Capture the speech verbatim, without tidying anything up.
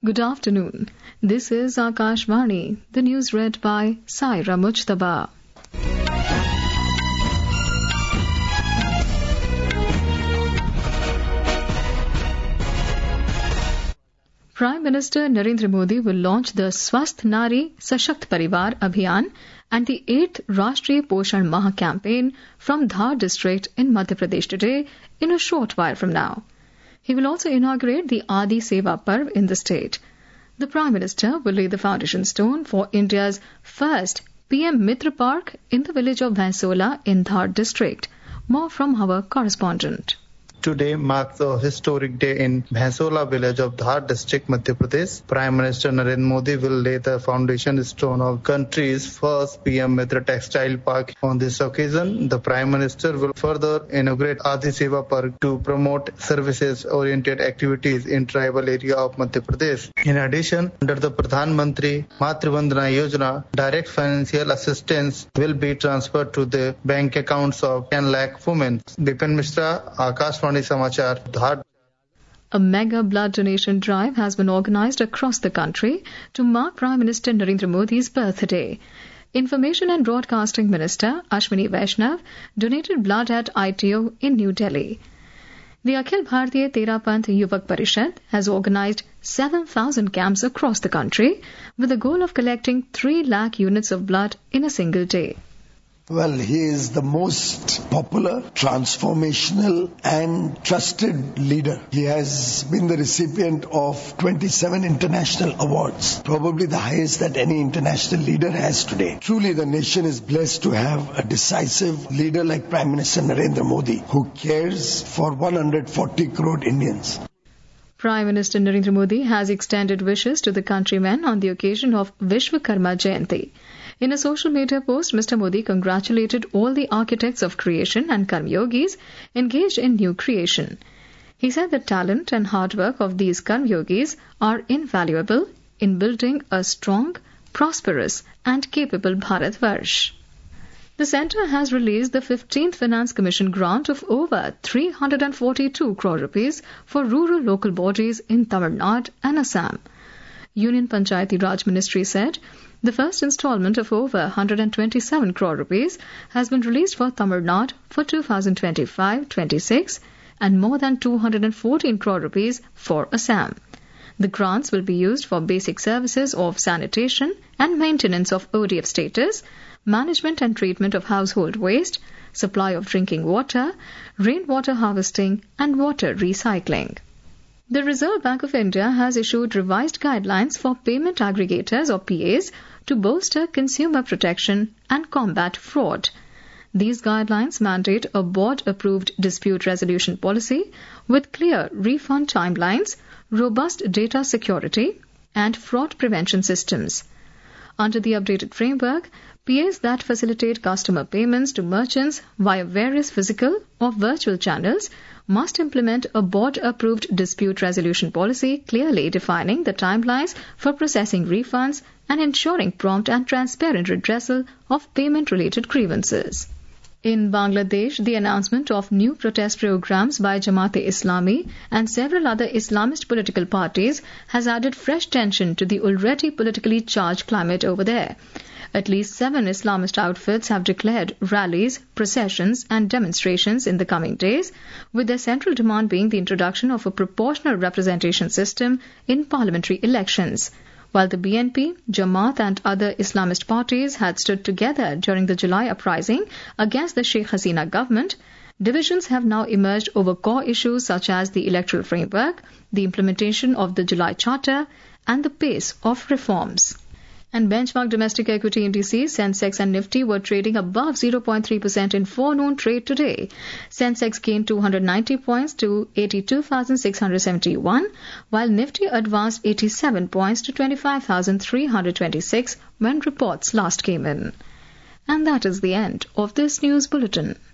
Good afternoon. This is Akashvani. The news read by Saira Mujtaba. Prime Minister Narendra Modi will launch the Swasth Nari Sashakt Parivar Abhiyan and the eighth Rashtriya Poshan Maha campaign from Dhar district in Madhya Pradesh today in a short while from now. He will also inaugurate the Adi Seva Parv in the state. The Prime Minister will lay the foundation stone for India's first P M Mitra Park in the village of Bhaisola in Dhar district. More from our correspondent. Today marks a historic day in Bhaisola village of Dhar district, Madhya Pradesh. Prime Minister Narendra Modi will lay the foundation stone of country's first P M Mitra Textile Park. On this occasion, the Prime Minister will further inaugurate Adi Seva Park to promote services-oriented activities in tribal area of Madhya Pradesh. In addition, under the Pradhan Mantri Matru Vandana Yojana, direct financial assistance will be transferred to the bank accounts of ten lakh women. Dipen Mishra, Akashvani Samachar, Dhar. A mega blood donation drive has been organized across the country to mark Prime Minister Narendra Modi's birthday. Information and Broadcasting Minister Ashwini Vaishnav donated blood at I T O in New Delhi. The Akhil Bharatiya Terapanth Yuvak Parishad has organized seven thousand camps across the country with the goal of collecting three lakh units of blood in a single day. Well, he is the most popular, transformational and trusted leader. He has been the recipient of twenty-seven international awards, probably the highest that any international leader has today. Truly, the nation is blessed to have a decisive leader like Prime Minister Narendra Modi, who cares for one hundred forty crore Indians. Prime Minister Narendra Modi has extended wishes to the countrymen on the occasion of Vishwakarma Jayanti. In a social media post, Mister Modi congratulated all the architects of creation and Karmyogis engaged in new creation. He said the talent and hard work of these Karmyogis are invaluable in building a strong, prosperous and capable Bharatvarsh. The centre has released the fifteenth Finance Commission grant of over three hundred forty-two crore rupees for rural local bodies in Tamil Nadu and Assam. Union Panchayati Raj Ministry said the first installment of over one hundred twenty-seven crore rupees has been released for Tamil Nadu for two thousand twenty-five twenty-six and more than two hundred fourteen crore rupees for Assam. The grants will be used for basic services of sanitation and maintenance of O D F status, management and treatment of household waste, supply of drinking water, rainwater harvesting and water recycling. The Reserve Bank of India has issued revised guidelines for payment aggregators or P As to bolster consumer protection and combat fraud. These guidelines mandate a board-approved dispute resolution policy with clear refund timelines, robust data security, and fraud prevention systems. Under the updated framework, P As that facilitate customer payments to merchants via various physical or virtual channels must implement a board-approved dispute resolution policy clearly defining the timelines for processing refunds and ensuring prompt and transparent redressal of payment-related grievances. In Bangladesh, the announcement of new protest programs by Jamaat-e-Islami and several other Islamist political parties has added fresh tension to the already politically charged climate over there. At least seven Islamist outfits have declared rallies, processions and demonstrations in the coming days, with their central demand being the introduction of a proportional representation system in parliamentary elections. While the B N P, Jamaat and other Islamist parties had stood together during the July uprising against the Sheikh Hasina government, divisions have now emerged over core issues such as the electoral framework, the implementation of the July Charter and the pace of reforms. And benchmark domestic equity indices, Sensex and Nifty were trading above zero point three percent in forenoon trade today. Sensex gained two hundred ninety points to eighty-two thousand six hundred seventy-one, while Nifty advanced eighty-seven points to twenty-five thousand three hundred twenty-six when reports last came in. And that is the end of this news bulletin.